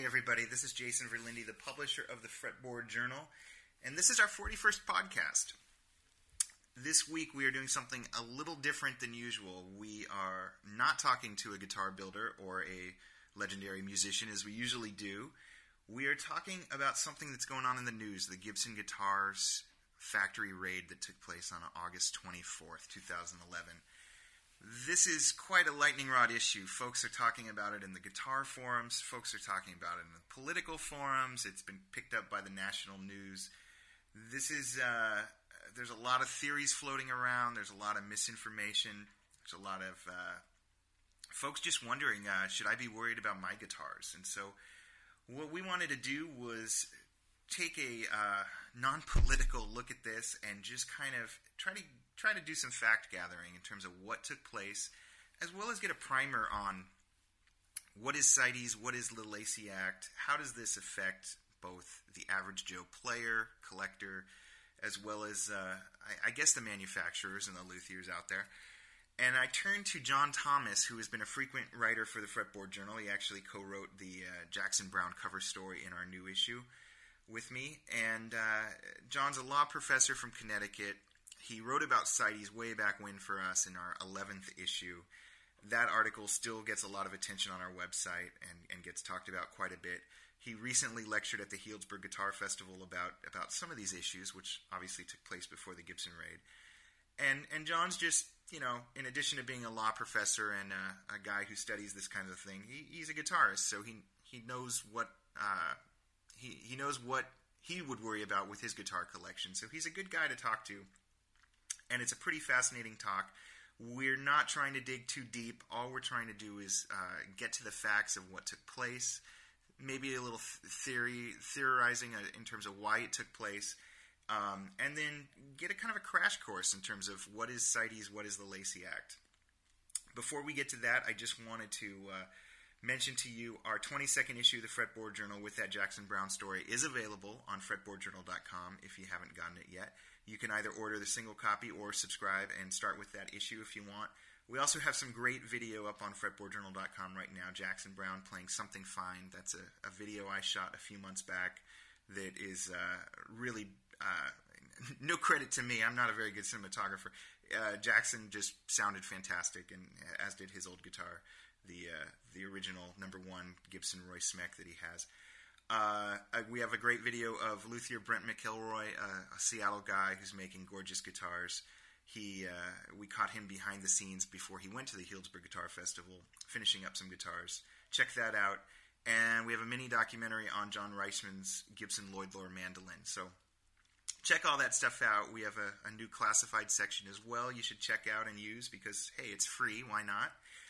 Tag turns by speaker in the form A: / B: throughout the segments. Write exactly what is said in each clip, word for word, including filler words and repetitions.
A: everybody. This is Jason Verlinde, the publisher of the Fretboard Journal, and this is our forty-first podcast. This week we are doing something a little different than usual. We are not talking to a guitar builder or a legendary musician as we usually do. We are talking about something that's going on in the news, the Gibson Guitars factory raid that took place on August twenty-fourth, twenty eleven. This is quite a lightning rod issue. Folks are talking about it in the guitar forums. Folks are talking about it in the political forums. It's been picked up by the national news. This is, uh, there's a lot of theories floating around. There's a lot of misinformation. There's a lot of uh, folks just wondering, uh, should I be worried about my guitars? And so what we wanted to do was take a uh, non-political look at this and just kind of try to try to do some fact gathering in terms of what took place, as well as get a primer on what is CITES, what is the Lacey Act, how does this affect both the average Joe player, collector, as well as, uh, I, I guess, the manufacturers and the luthiers out there. And I turned to John Thomas, who has been a frequent writer for the Fretboard Journal. He actually co-wrote the uh, Jackson Browne cover story in our new issue with me. And uh, John's a law professor from Connecticut. He wrote about CITES way back when for us in our eleventh issue. That article still gets a lot of attention on our website and, and gets talked about quite a bit. He recently lectured at the Healdsburg Guitar Festival about, about some of these issues, which obviously took place before the Gibson raid. And and John's just, you know, in addition to being a law professor and a, a guy who studies this kind of thing, he, he's a guitarist, so he he knows what uh, he he knows what he would worry about with his guitar collection. So he's a good guy to talk to. And it's a pretty fascinating talk. We're not trying to dig too deep. All we're trying to do is uh, get to the facts of what took place, maybe a little theory, theorizing in terms of why it took place, um, and then get a kind of a crash course in terms of what is CITES, what is the Lacey Act. Before we get to that, I just wanted to uh, mention to you our twenty-second issue of the Fretboard Journal with that Jackson Browne story is available on fretboard journal dot com if you haven't gotten it yet. You can either order the single copy or subscribe and start with that issue if you want. We also have some great video up on fretboard journal dot com right now. Jackson Browne playing Something Fine. That's a, a video I shot a few months back that is uh, really uh, no credit to me. I'm not a very good cinematographer. Uh, Jackson just sounded fantastic, and as did his old guitar, the uh, the original number one Gibson Roy Smec that he has. Uh, we have a great video of luthier Brent McElroy, uh, a Seattle guy who's making gorgeous guitars. He, uh, we caught him behind the scenes before he went to the Healdsburg Guitar Festival, finishing up some guitars. Check that out. And we have a mini documentary on John Reisman's Gibson Lloyd Loar mandolin. So check all that stuff out. We have a, a new classified section as well you should check out and use because, hey, it's free. Why not?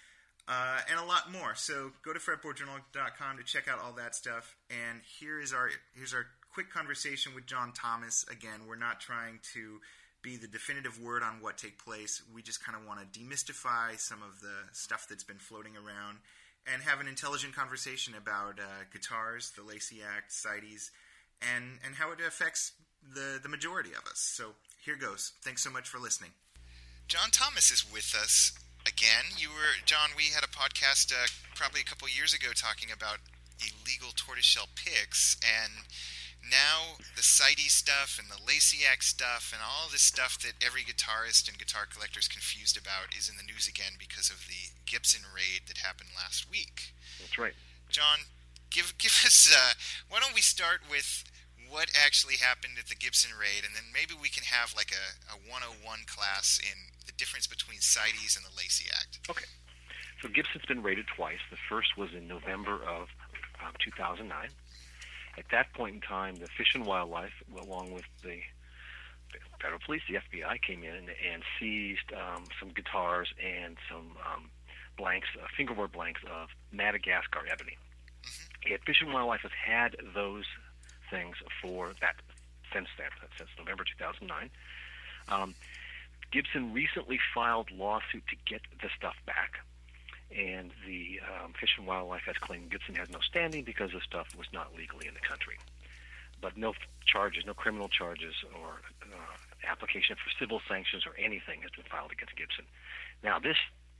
A: Uh, and a lot more. So go to fretboard journal dot com to check out all that stuff. And here is our here's our quick conversation with John Thomas. Again, we're not trying to be the definitive word on what took place. We just kind of want to demystify some of the stuff that's been floating around and have an intelligent conversation about uh, guitars, the Lacey Act, CITES, and, and how it affects the, the majority of us. So here goes. Thanks so much for listening. John Thomas is with us. Again, you were, John, we had a podcast uh, probably a couple years ago talking about illegal tortoiseshell picks, and now the CITES stuff and the Lacey Act stuff and all this stuff that every guitarist and guitar collector is confused about is in the news again because of the Gibson raid that happened last week.
B: That's right.
A: John, give give us, uh, why don't we start with what actually happened at the Gibson raid, and then maybe we can have like a, a one oh one class in the difference between CITES and the Lacey Act.
B: Okay. So Gibson's been raided twice. The first was in November of um, two thousand nine. At that point in time, the Fish and Wildlife, along with the federal police, the F B I, came in and, and seized um, some guitars and some um, blanks, uh, fingerboard blanks of Madagascar ebony. Mm-hmm. And Fish and Wildlife has had those things for that since then, since November two thousand nine. Um, Gibson recently filed lawsuit to get the stuff back, and the um, Fish and Wildlife has claimed Gibson has no standing because the stuff was not legally in the country. But no charges, no criminal charges or uh, application for civil sanctions or anything has been filed against Gibson. Now, this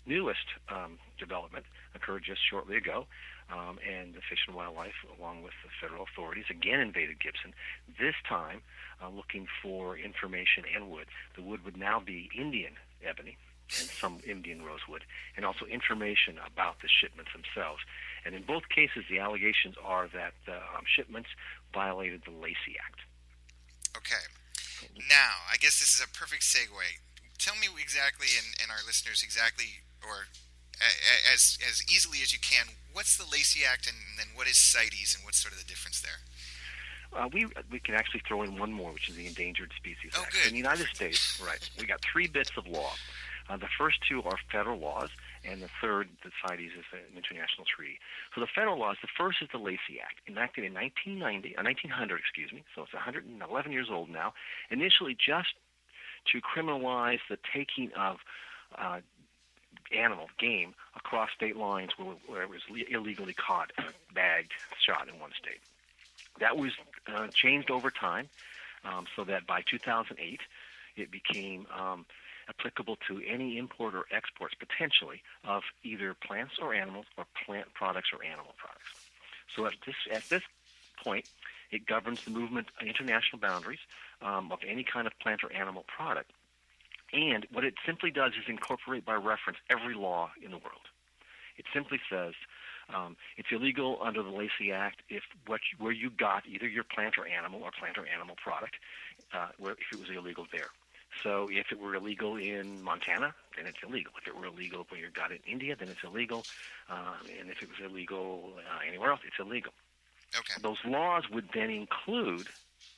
B: newest um, development occurred just shortly ago, um, and the Fish and Wildlife, along with the federal authorities, again invaded Gibson, this time uh, looking for information and wood. The wood would now be Indian ebony and some Indian rosewood, and also information about the shipments themselves. And in both cases, the allegations are that the um, shipments violated the Lacey Act.
A: Okay. Now, I guess this is a perfect segue. Tell me exactly, and, and our listeners exactly, or a, as as easily as you can, what's the Lacey Act, and then what is CITES, and what's sort of the difference there?
B: Uh, we we can actually throw in one more, which is the Endangered Species
A: oh,
B: Act.
A: Good.
B: In the United States, right, we got three bits of law. Uh, the first two are federal laws, and the third, the CITES, is an international treaty. So the federal laws, the first is the Lacey Act, enacted in nineteen ninety, uh, nineteen hundred, excuse me, so it's one hundred eleven years old now, initially just to criminalize the taking of uh, animal, game, across state lines where, where it was le- illegally caught, uh, bagged, shot in one state. That was uh, changed over time, um, so that by two thousand eight, it became um, applicable to any import or exports, potentially, of either plants or animals, or plant products or animal products. So at this at this point, it governs the movement of international boundaries um, of any kind of plant or animal product. And what it simply does is incorporate by reference every law in the world. It simply says um, it's illegal under the Lacey Act if what you, where you got either your plant or animal or plant or animal product, uh, where, if it was illegal there. So if it were illegal in Montana, then it's illegal. If it were illegal where you got it in India, then it's illegal. Uh, and if it was illegal uh, anywhere else, it's illegal.
A: Okay.
B: Those laws would then include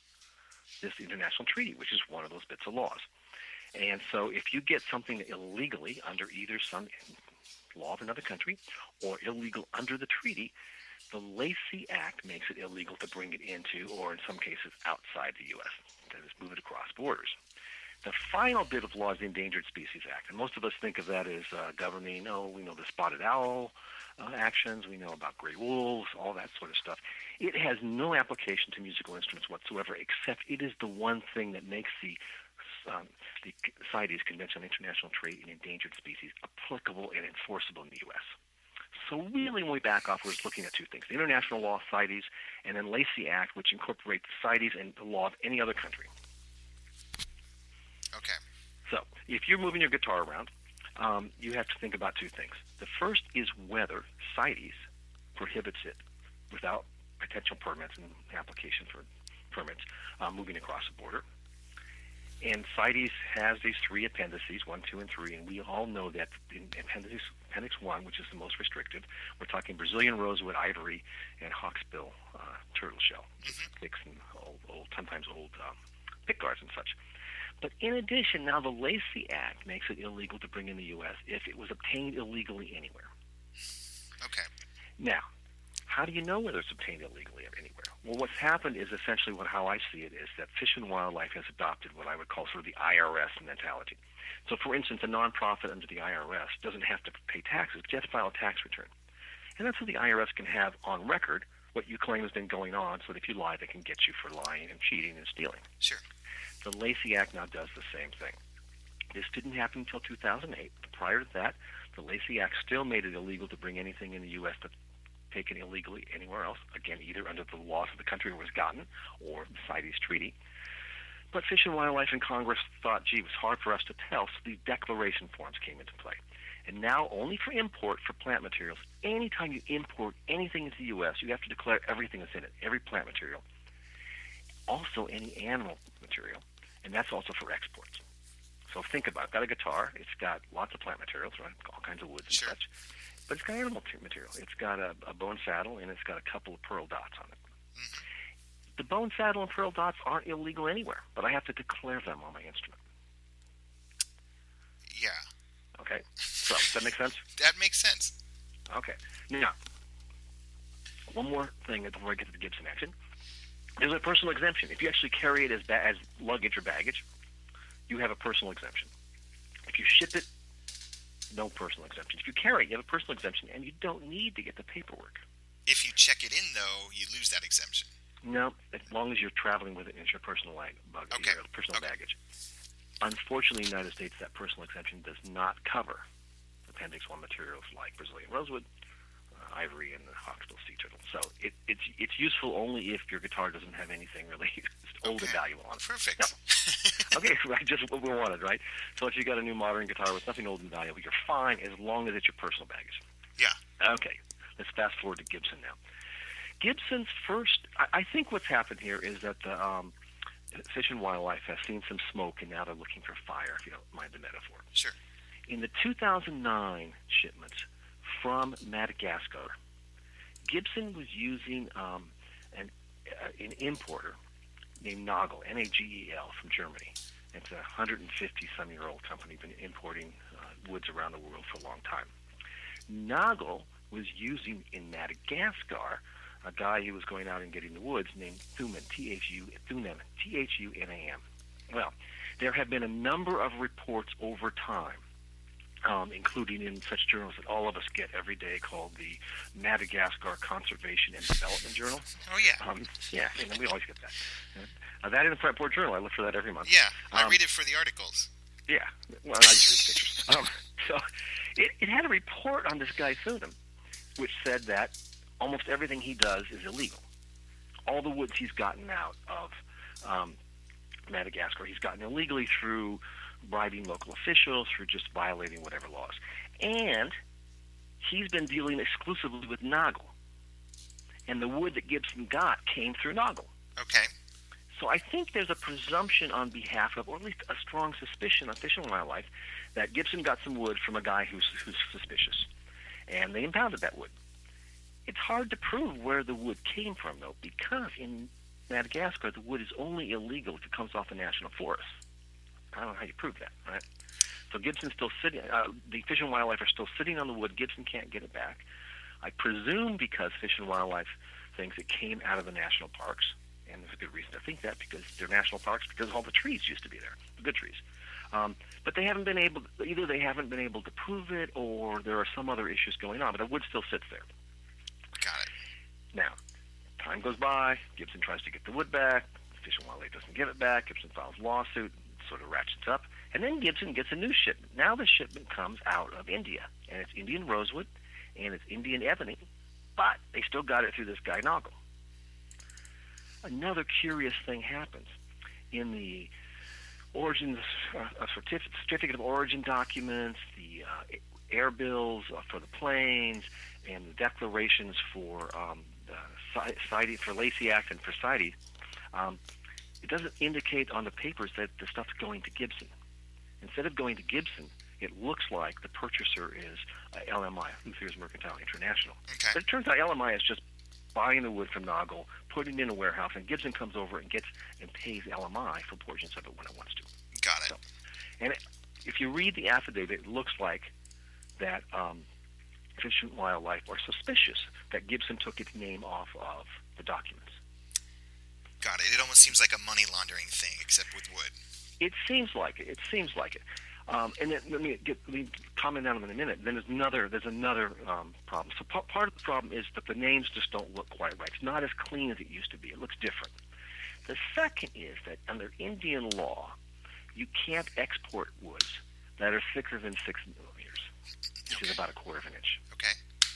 B: this international treaty, which is one of those bits of laws. And so if you get something illegally under either some law of another country or illegal under the treaty, the Lacey Act makes it illegal to bring it into, or in some cases, outside the U S, that is, move it across borders. The final bit of law is the Endangered Species Act, and most of us think of that as uh, governing, oh, we know the spotted owl uh, actions, we know about gray wolves, all that sort of stuff. It has no application to musical instruments whatsoever, except it is the one thing that makes the um, the CITES, Convention on International Trade in Endangered Species, applicable and enforceable in the U S. So really, when we back off, we're just looking at two things: the international law, CITES, and then Lacey Act, which incorporates CITES and the law of any other country.
A: Okay.
B: So if you're moving your guitar around, um, you have to think about two things. The first is whether CITES prohibits it without potential permits and application for permits uh, moving across the border. And CITES has these three appendices, one, two, and three, and we all know that in Appendix, appendix one, which is the most restrictive, we're talking Brazilian rosewood, ivory, and hawksbill uh, turtle shell,
A: Mm-hmm.
B: picks and old, old, sometimes old um, pickguards and such. But in addition, now the Lacey Act makes it illegal to bring in the U S if it was obtained illegally anywhere.
A: Okay.
B: Now, how do you know whether it's obtained illegally anywhere? Well, what's happened is essentially what how I see it is that Fish and Wildlife has adopted what I would call sort of the I R S mentality. So, for instance, a nonprofit under the I R S doesn't have to pay taxes, but you have to file a tax return. And that's so the I R S can have on record what you claim has been going on, so that if you lie, they can get you for lying and cheating and stealing.
A: Sure.
B: The Lacey Act now does the same thing. This didn't happen until two thousand eight. Prior to that, the Lacey Act still made it illegal to bring anything in the U S that's taken illegally anywhere else, again, either under the laws of the country where it was gotten or the CITES treaty. But Fish and Wildlife and Congress thought, gee, it was hard for us to tell, so these declaration forms came into play. And now, only for import for plant materials, anytime you import anything into the U S, you have to declare everything that's in it, every plant material. Also, any animal material, and that's also for exports. So think about it. I've got a guitar. It's got lots of plant materials, right? All kinds of woods and
A: Sure.
B: such. But it's got animal material. It's got a, a bone saddle, and it's got a couple of pearl dots on it.
A: Mm-hmm.
B: The bone saddle and pearl dots aren't illegal anywhere, but I have to declare them on my instrument.
A: Yeah.
B: Okay? So, does that make sense?
A: That makes sense.
B: Okay. Now, one more thing before I get to the Gibson action. There's a personal exemption. If you actually carry it as, ba- as luggage or baggage, you have a personal exemption. If you ship it, no personal exemption. If you carry it, you have a personal exemption, and you don't need to get the paperwork.
A: If you check it in, though, you lose that exemption.
B: No, as long as you're traveling with it and it's your personal, lag- bug-
A: Okay.
B: your personal
A: Okay.
B: baggage. Unfortunately, in the United States, that personal exemption does not cover the Appendix One materials like Brazilian rosewood, uh, ivory, and the hawksbill sea turtle. So it, it's it's useful only if your guitar doesn't have anything really old and
A: Okay.
B: valuable on it.
A: Perfect.
B: No. Okay, right, just what we wanted, right? So if you got a new modern guitar with nothing old and valuable, you're fine as long as it's your personal baggage.
A: Yeah.
B: Okay, let's fast forward to Gibson now. Gibson's first, I, I think what's happened here is that the um, Fish and Wildlife has seen some smoke and now they're looking for fire, if you don't mind the metaphor.
A: Sure.
B: In the two thousand nine shipments from Madagascar, Gibson was using um, an, uh, an importer named Nagel, N A G E L, from Germany. It's a one hundred fifty-some-year-old company, been importing uh, woods around the world for a long time. Nagel was using in Madagascar a guy who was going out and getting the woods named Thuman, T H U, Thunem, T H U N A M. Well, there have been a number of reports over time, um, including in such journals that all of us get every day called the Madagascar Conservation and Development Journal.
A: Oh, yeah.
B: Um, yeah, and we always get that. Uh, that in the Fretboard Journal, I look for that every month.
A: Yeah, I
B: Um,
A: read it for the articles.
B: Yeah, well, I just read pictures. Um, so it, it had a report on this guy Thunem, which said that almost everything he does is illegal. All the woods he's gotten out of um, Madagascar, he's gotten illegally through bribing local officials, through just violating whatever laws. And he's been dealing exclusively with Nagel. And the wood that Gibson got came through Nagel.
A: Okay.
B: So I think there's a presumption on behalf of, or at least a strong suspicion on Fish and Wildlife, that Gibson got some wood from a guy who's, who's suspicious. And they impounded that wood. It's hard to prove where the wood came from, though, because in Madagascar, the wood is only illegal if it comes off a national forest. I don't know how you prove that, right? So Gibson's still sitting, uh, the Fish and Wildlife are still sitting on the wood. Gibson can't get it back. I presume because Fish and Wildlife thinks it came out of the national parks, and there's a good reason to think that, because they're national parks, because all the trees used to be there, the good trees. Um, but they haven't been able, either they haven't been able to prove it, or there are some other issues going on, but the wood still sits there.
A: Got it.
B: Now, time goes by, Gibson tries to get the wood back, Fish and Wildlife doesn't give it back, Gibson files a lawsuit, sort of ratchets up, and then Gibson gets a new shipment. Now the shipment comes out of India, and it's Indian rosewood, and it's Indian ebony, but they still got it through this guy Nagel. Another curious thing happens. In the origins, uh, certif- certificate of origin documents, the uh, air bills uh, for the planes, and the declarations for um, uh, CITES, for Lacey Act and for CITES, um, it doesn't indicate on the papers that the stuff's going to Gibson. Instead of going to Gibson, it looks like the purchaser is uh, L M I, Luthier's Mercantile International.
A: Okay.
B: But it turns out L M I is just buying the wood from Nagel, putting it in a warehouse, and Gibson comes over and gets and pays L M I for portions of it when it wants to.
A: Got it.
B: So, and it, if you read the affidavit, it looks like that um, Fish and Wildlife are suspicious that Gibson took its name off of the documents.
A: Got it. It almost seems like a money laundering thing, except with wood.
B: It seems like it. It seems like it. Um, and then, let me get let me comment on it in a minute. Then there's another there's another um, problem. So p- part of the problem is that the names just don't look quite right. It's not as clean as it used to be. It looks different. The second is that under Indian law, you can't export woods that are thicker than six millimeters, which
A: Okay.
B: is about a quarter of an inch.
A: Okay.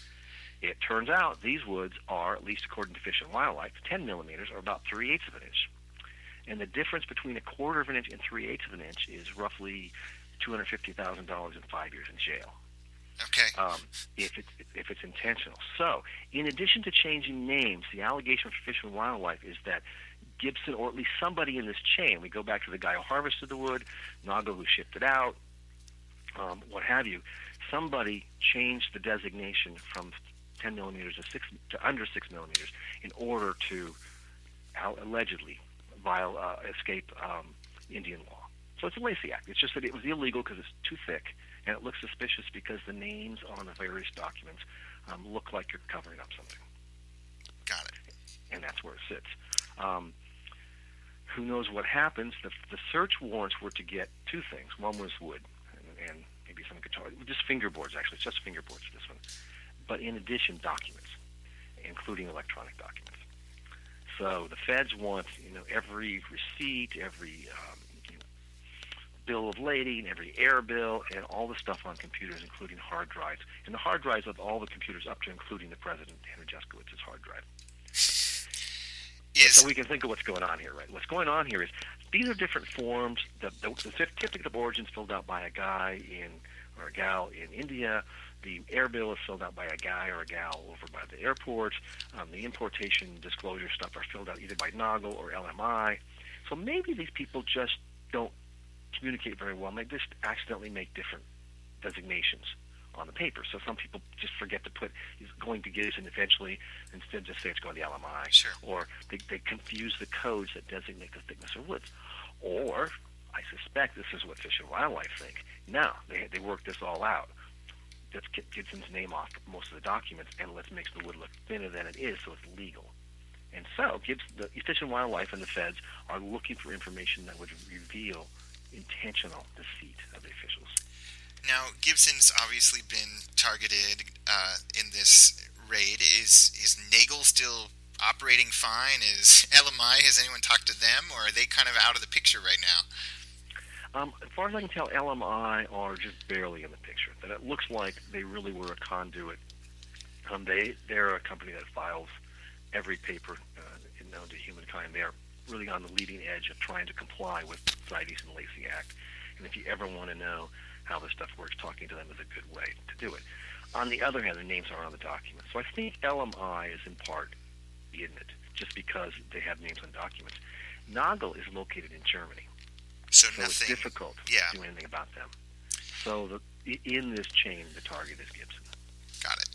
B: It turns out these woods are, at least according to Fish and Wildlife, ten millimeters, or about three-eighths of an inch. And the difference between a quarter of an inch and three-eighths of an inch is roughly two hundred fifty thousand dollars and five years in jail.
A: Okay.
B: Um, if it's if it's intentional. So, in addition to changing names, the allegation for Fish and Wildlife is that Gibson, or at least somebody in this chain, we go back to the guy who harvested the wood, Nagel who shipped it out, um, what have you, somebody changed the designation from ten millimeters to six to under six millimeters in order to uh, allegedly viol, uh, escape um, Indian law. So it's a Lacey Act. It's just that it was illegal because it's too thick, and it looks suspicious because the names on the various documents um, look like you're covering up something.
A: Got it.
B: And that's where it sits. Um, who knows what happens? The, the search warrants were to get two things. One was wood, and, and maybe some guitar, just fingerboards actually. It's just fingerboards for this one. But in addition, documents, including electronic documents. So the feds want, you know, every receipt, every um, you know, bill of lading, every air bill, and all the stuff on computers, including hard drives. And the hard drives of all the computers up to including the president, Henry Juskowicz's hard drive.
A: Is...
B: So we can think of what's going on here, right? What's going on here is these are different forms. The, the, the certificate of origin is filled out by a guy in or a gal in India. The air bill is filled out by a guy or a gal over by the airport. Um, the importation disclosure stuff are filled out either by Noggle or L M I. So maybe these people just don't communicate very well. They just accidentally make different designations on the paper. So some people just forget to put he's going to Gibson eventually, instead just say it's going to L M I.
A: Sure.
B: Or they, they confuse the codes that designate the thickness of woods. Or I suspect this is what Fish and Wildlife think. Now they they work this all out. Let's get Gibson's name off most of the documents, and let's make the wood look thinner than it is, so it's legal. And so, Gibson, the Fish and Wildlife and the feds are looking for information that would reveal intentional deceit of the officials.
A: Now, Gibson's obviously been targeted uh, in this raid. Is is Nagel still operating fine? Is L M I, has anyone talked to them, or are they kind of out of the picture right now?
B: Um, as far as I can tell, L M I are just barely in the picture. That it looks like they really were a conduit. Um, they they're a company that files every paper uh, known to humankind. They are really on the leading edge of trying to comply with the CITES and Lacey Act. And if you ever want to know how this stuff works, talking to them is a good way to do it. On the other hand, their names are on the document. So I think L M I is in part in it, just because they have names on documents. Nagel is located in Germany.
A: So,
B: so
A: nothing,
B: it's difficult
A: yeah.
B: to do anything about them. So the, in this chain, the target is Gibson.
A: Got it.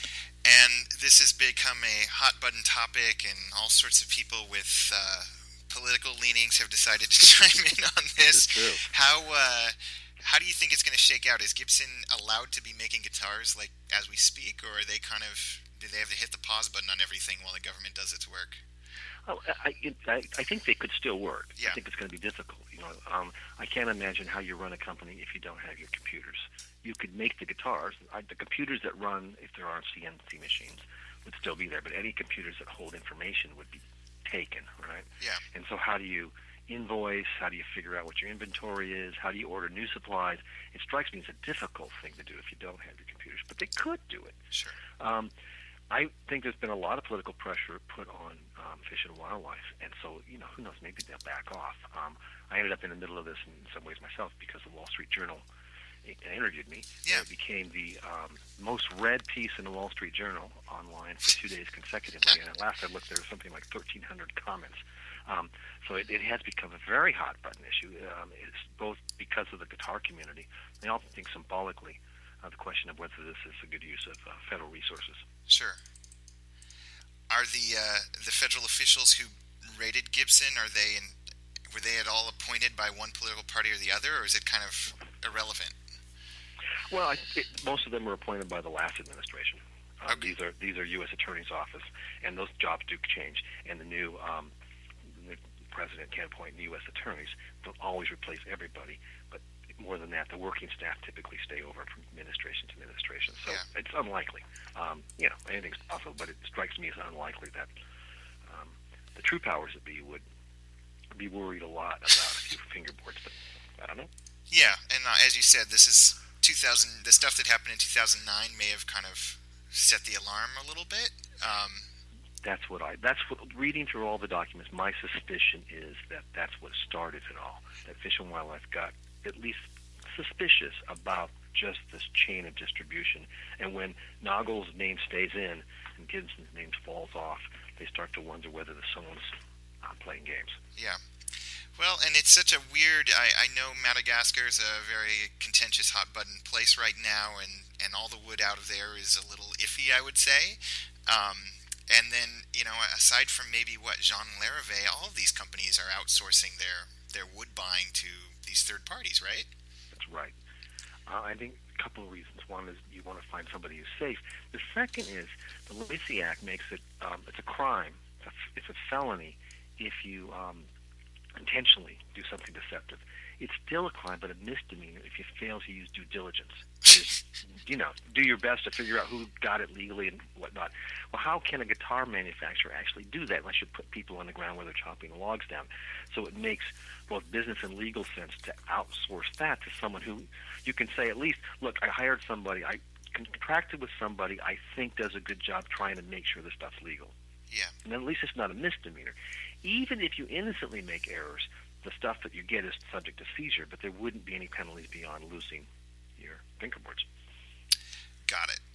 A: And this has become a hot-button topic, and all sorts of people with uh, political leanings have decided to chime in on this.
B: It's true.
A: How uh, how do you think it's going to shake out? Is Gibson allowed to be making guitars like as we speak, or are they kind of do they have to hit the pause button on everything while the government does its work?
B: Oh, I, I, I think they could still work.
A: Yeah.
B: I think it's going to be difficult. You know, um, I can't imagine how you run a company if you don't have your computers. You could make the guitars. I, the computers that run, if there aren't C N C machines, would still be there. But any computers that hold information would be taken, right?
A: Yeah.
B: And so how do you invoice? How do you figure out what your inventory is? How do you order new supplies? It strikes me as a difficult thing to do if you don't have your computers. But they could do it.
A: Sure.
B: Um, I think there's been a lot of political pressure put on um, Fish and Wildlife, and so, you know, who knows, maybe they'll back off. Um, I ended up in the middle of this in some ways myself because the Wall Street Journal interviewed me.
A: Yeah.
B: And it became the um, most read piece in the Wall Street Journal online for two days consecutively, and at last I looked, there was something like thirteen hundred comments. Um, so it, it has become a very hot-button issue. Um, it's both because of the guitar community, and I also think symbolically uh, the question of whether this is a good use of uh, federal resources.
A: Sure. Are the uh, the federal officials who raided Gibson, are they in, were they at all appointed by one political party or the other, or is it kind of irrelevant?
B: Well, I, it, most of them were appointed by the last administration. Uh,
A: Okay.
B: These are these are U S Attorney's Office, and those jobs do change. And the new um, the president can appoint U S attorneys. They'll always replace everybody, but more than that, the working staff typically stay over from administration to administration. So
A: Yeah.
B: it's unlikely. Um, you know, anything's possible, but it strikes me as unlikely that um, the true powers that be would be worried a lot about a few fingerboards. But I don't know.
A: Yeah, and uh, as you said, this is two thousand. The stuff that happened in two thousand nine may have kind of set the alarm a little bit. Um,
B: That's what I. That's what reading through all the documents. My suspicion is that that's what started it all. That Fish and Wildlife got at least suspicious about just this chain of distribution, and when Nagel's name stays in and Gibson's name falls off, they start to wonder whether someone's uh, playing games.
A: yeah. Well, and it's such a weird. I, I know Madagascar is a very contentious, hot-button place right now, and, and all the wood out of there is a little iffy, I would say. Um, and then, you know, aside from maybe what Jean Larrivée, all of these companies are outsourcing their, their wood buying to these third parties, right?
B: That's right. Uh, I think a couple of reasons. One is you want to find somebody who's safe. The second is the Lacey Act makes it, um, it's a crime, it's a, it's a felony if you um, intentionally do something deceptive, it's still a crime, but a misdemeanor if you fail to use due diligence. That is, you know, do your best to figure out who got it legally and whatnot. Well, how can a guitar manufacturer actually do that unless you put people on the ground where they're chopping the logs down? So it makes both business and legal sense to outsource that to someone who you can say at least, look, I hired somebody, I contracted with somebody I think does a good job trying to make sure this stuff's legal.
A: Yeah.
B: And then at least it's not a misdemeanor. Even if you innocently make errors, the stuff that you get is subject to seizure, but there wouldn't be any penalties beyond losing your fingerboards.
A: Got it.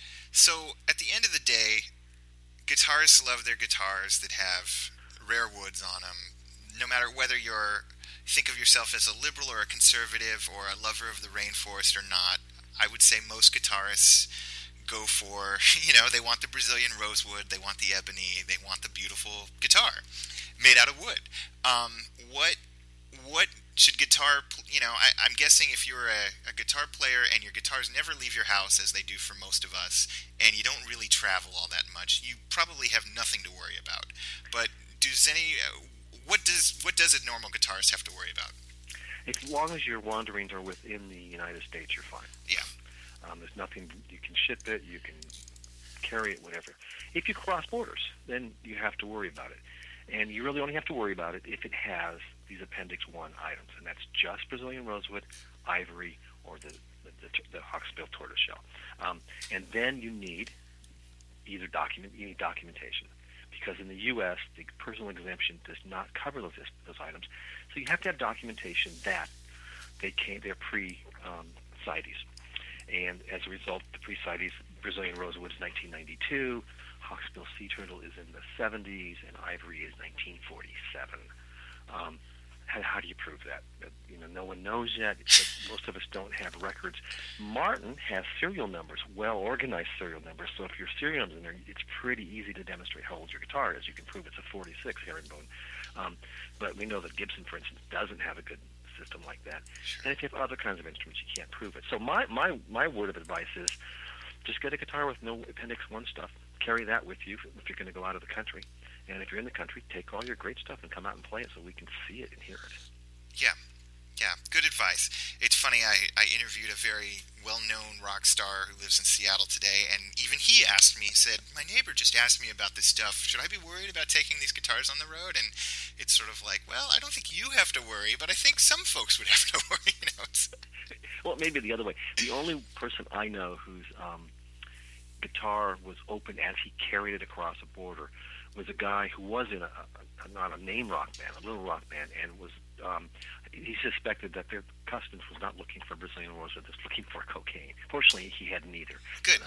A: So at the end of the day, guitarists love their guitars that have rare woods on them. No matter whether you're think of yourself as a liberal or a conservative or a lover of the rainforest or not, I would say most guitarists go for, you know, they want the Brazilian rosewood, they want the ebony, they want the beautiful guitar made out of wood. Um, what what should guitar, you know, I, I'm guessing if you're a, a guitar player and your guitars never leave your house, as they do for most of us, and you don't really travel all that much, you probably have nothing to worry about. But does any, what does what does a normal guitarist have to worry about?
B: As long as your wanderings are within the United States, you're fine.
A: Yeah.
B: Um, there's nothing, you can ship it, you can carry it, whatever. If you cross borders, then you have to worry about it. And you really only have to worry about it if it has these Appendix one items, and that's just Brazilian rosewood, ivory, or the the, the, the hawksbill tortoiseshell. Um, and then you need either document, you need documentation, because in the U S the personal exemption does not cover those those items. So you have to have documentation that they came, they're pre um, CITES. And as a result, the pre-CITES Brazilian rosewood is nineteen ninety-two, hawksbill sea turtle is in the seventies, and ivory is nineteen forty-seven. Um, how, how do you prove that? That? You know, no one knows yet. Most of us don't have records. Martin has serial numbers, well-organized serial numbers. So if your serial numbers in there, it's pretty easy to demonstrate how old your guitar is. You can prove it's a forty-six herringbone. Um, but we know that Gibson, for instance, doesn't have a good system like that.
A: Sure.
B: And if you have other kinds of instruments, you can't prove it. So my, my, my word of advice is just get a guitar with no Appendix one stuff. Carry that with you if you're going to go out of the country. And if you're in the country, take all your great stuff and come out and play it so we can see it and hear it.
A: Yeah. Yeah, good advice. It's funny, I, I interviewed a very well-known rock star who lives in Seattle today, and even he asked me, he said, my neighbor just asked me about this stuff. Should I be worried about taking these guitars on the road? And it's sort of like, well, I don't think you have to worry, but I think some folks would have to worry. You know, it's...
B: Well, maybe the other way. The only person I know whose um, guitar was open as he carried it across a border was a guy who was in a, a not a name rock band, a little rock band, and was um, he suspected that their customs was not looking for Brazilian rosewood, just looking for cocaine. Fortunately, he had neither.
A: Good.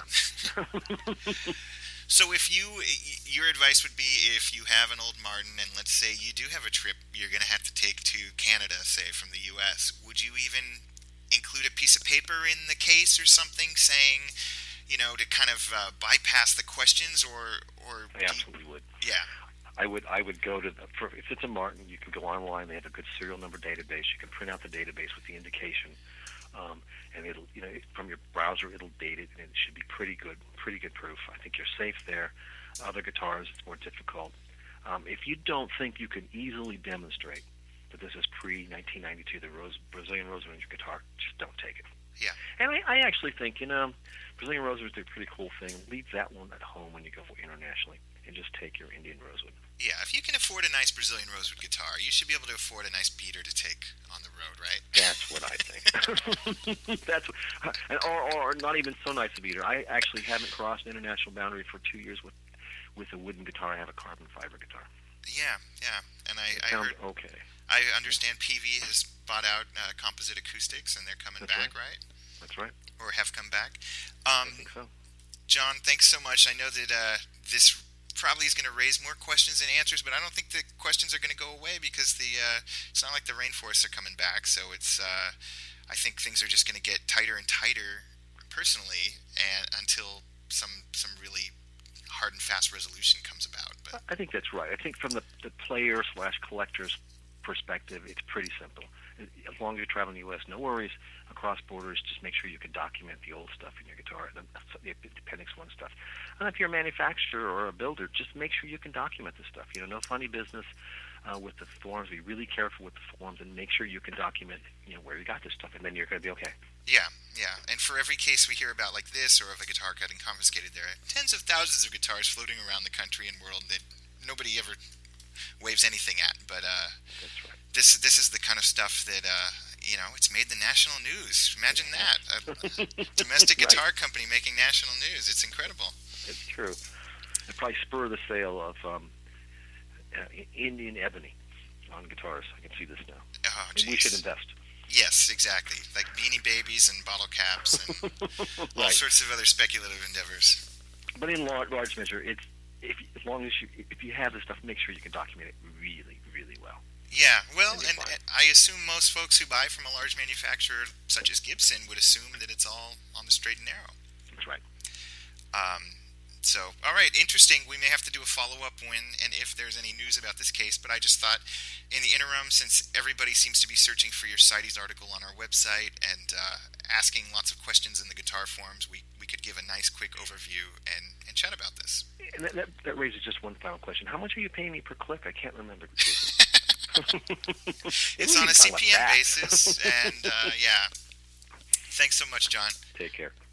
A: So if you, your advice would be if you have an old Martin, and let's say you do have a trip you're going to have to take to Canada, say, from the U S, would you even include a piece of paper in the case or something saying, you know, to kind of uh, bypass the questions, or... or
B: I absolutely you, would.
A: Yeah.
B: I would I would go to, the, for, if it's a Martin, you can go online. They have a good serial number database. You can print out the database with the indication, um, and it'll, you know, from your browser, it'll date it, and it should be pretty good, pretty good proof. I think you're safe there. Other guitars, it's more difficult. Um, if you don't think you can easily demonstrate that this is pre nineteen ninety-two, the Rose, Brazilian rosewood guitar, just don't take it.
A: Yeah.
B: And I, I actually think, you know, Brazilian rosewood is a pretty cool thing. Leave that one at home when you go internationally, and just take your Indian rosewood.
A: Yeah, if you can afford a nice Brazilian rosewood guitar, you should be able to afford a nice beater to take on the road, right?
B: That's what I think. That's what, and, or, or not even so nice a beater. I actually haven't crossed international boundary for two years with with a wooden guitar. I have a carbon fiber guitar.
A: Yeah, yeah, and I,
B: it
A: I
B: sounds
A: heard.
B: Okay.
A: I understand P V has bought out uh, Composite Acoustics, and they're coming
B: That's
A: back,
B: right.
A: right?
B: That's right.
A: Or have come back. Um,
B: I think so.
A: John, thanks so much. I know that uh, this probably is going to raise more questions and answers, but I don't think the questions are going to go away because the uh, it's not like the rainforests are coming back. So it's uh, I think things are just going to get tighter and tighter, personally, and until some some really hard and fast resolution comes about. But
B: I think that's right. I think from the, the player slash collector's perspective, it's pretty simple. as long as you're traveling the U S, no worries. Across borders, just make sure you can document the old stuff in your guitar, the, the Appendix One stuff. And if you're a manufacturer or a builder, just make sure you can document this stuff. You know, no funny business uh, with the forms. Be really careful with the forms, and make sure you can document, you know, where you got this stuff, and then you're going to be okay.
A: Yeah, yeah. And for every case we hear about like this, or of a guitar getting confiscated, there are tens of thousands of guitars floating around the country and world that nobody ever waves anything at. But uh,
B: That's right.
A: this this is the kind of stuff that uh, you know, it's made the national news. Imagine that, a domestic
B: Right.
A: guitar company making national news. It's incredible.
B: It's true. It probably spur the sale of um, uh, Indian ebony on guitars. I can see this now.
A: Oh,
B: And we should
A: jeez.
B: invest.
A: Yes, exactly. Like Beanie Babies and bottle caps and all
B: Right.
A: sorts of other speculative endeavors.
B: But in large, large measure, it's if as long as you if you have this stuff, make sure you can document it really, really well.
A: Yeah, well,
B: And you're
A: and,
B: fine.
A: and I assume most folks who buy from a large manufacturer such as Gibson would assume that it's all on the straight and narrow.
B: That's right.
A: Um, so, all right, interesting. We may have to do a follow-up when and if there's any news about this case, but I just thought in the interim, since everybody seems to be searching for your CITES article on our website and uh, asking lots of questions in the guitar forums, we, we could give a nice quick overview and, and chat about this.
B: And that, that, that raises just one final question. How much are you paying me per click? I can't remember.
A: It's on a C P M basis, and uh, yeah. Thanks so much, John.
B: Take care.